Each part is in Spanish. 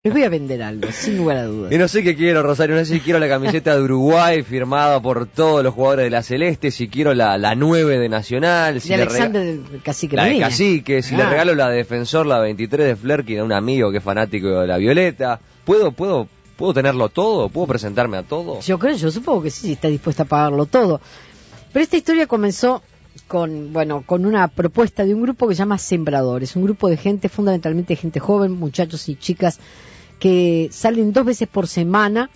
Les voy a vender algo, sin lugar a dudas. Y no sé qué quiero, Rosario, no sé si quiero la camiseta de Uruguay firmada por todos los jugadores de la Celeste, si quiero la 9 de Nacional, si de Alexander del Cacique la de Medina. Cacique, si le regalo la de Defensor, la 23 de Flerkin a un amigo que es fanático de la Violeta. ¿Puedo tenerlo todo? ¿Puedo presentarme a todo? Yo supongo que sí, si está dispuesta a pagarlo todo. Pero esta historia comenzó con una propuesta de un grupo que se llama Sembradores, un grupo de gente, fundamentalmente gente joven, muchachos y chicas, que salen 2 veces por semana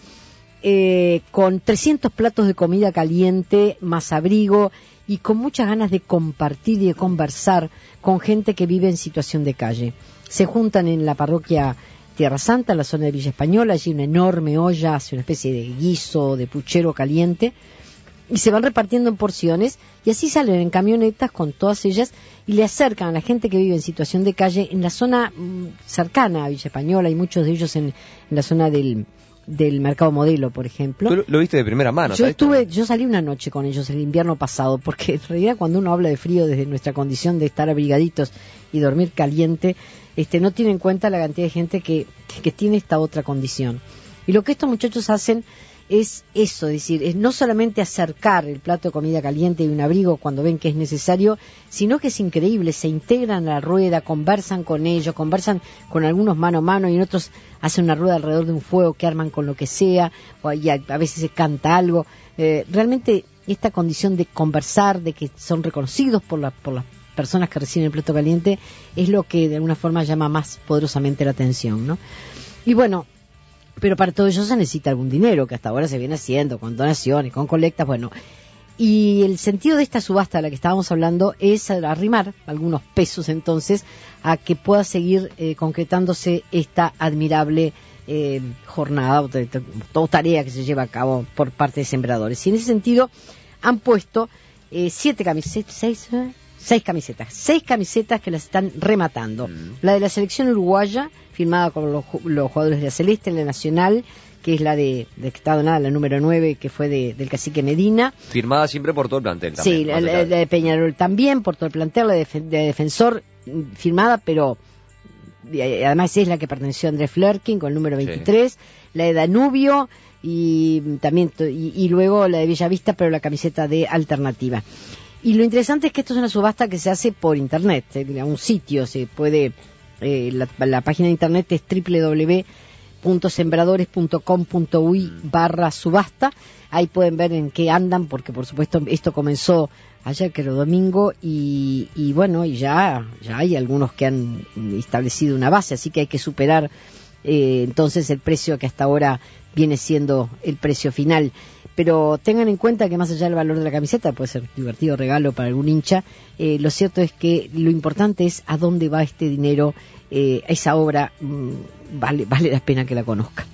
con 300 platos de comida caliente, más abrigo y con muchas ganas de compartir y de conversar con gente que vive en situación de calle. Se juntan en la parroquia Tierra Santa, en la zona de Villa Española, allí una enorme olla, hace una especie de guiso, de puchero caliente, y se van repartiendo en porciones, y así salen en camionetas con todas ellas, y le acercan a la gente que vive en situación de calle en la zona cercana a Villa Española, y muchos de ellos en la zona del Mercado Modelo, por ejemplo. ¿Tú lo viste de primera mano? Yo salí una noche con ellos el invierno pasado, porque en realidad cuando uno habla de frío desde nuestra condición de estar abrigaditos y dormir caliente, no tiene en cuenta la cantidad de gente que tiene esta otra condición. Y lo que estos muchachos hacen es eso, es decir, es no solamente acercar el plato de comida caliente y un abrigo cuando ven que es necesario, sino que es increíble, se integran a la rueda, conversan con ellos, conversan con algunos mano a mano y en otros hacen una rueda alrededor de un fuego que arman con lo que sea, y a veces se canta algo. Realmente esta condición de conversar, de que son reconocidos por las personas que reciben el plato caliente, es lo que de alguna forma llama más poderosamente la atención, ¿no? Y bueno, pero para todo ello se necesita algún dinero, que hasta ahora se viene haciendo, con donaciones, con colectas, y el sentido de esta subasta de la que estábamos hablando es arrimar algunos pesos entonces a que pueda seguir concretándose esta admirable jornada o tarea que se lleva a cabo por parte de Sembradores. Y en ese sentido han puesto 6 camisetas que las están rematando. La de la selección uruguaya, firmada con los jugadores de la Celeste, en la Nacional, que es la que está donada, la número 9, que fue del Cacique Medina. Firmada siempre por todo el plantel también. Sí, la de Peñarol también, por todo el plantel, la de Defensor, firmada, pero además es la que perteneció a Andrés Flerkin, con el número 23, sí. La de Danubio, y también y luego la de Bellavista, pero la camiseta de Alternativa. Y lo interesante es que esto es una subasta que se hace por internet, a un sitio, se puede, la página de internet es www.sembradores.com.uy/subasta, ahí pueden ver en qué andan, porque por supuesto esto comenzó ayer, que era domingo, y ya hay algunos que han establecido una base, así que hay que superar entonces el precio que hasta ahora viene siendo el precio final. Pero tengan en cuenta que más allá del valor de la camiseta, puede ser divertido regalo para algún hincha, lo cierto es que lo importante es a dónde va este dinero, esa obra vale la pena que la conozcan.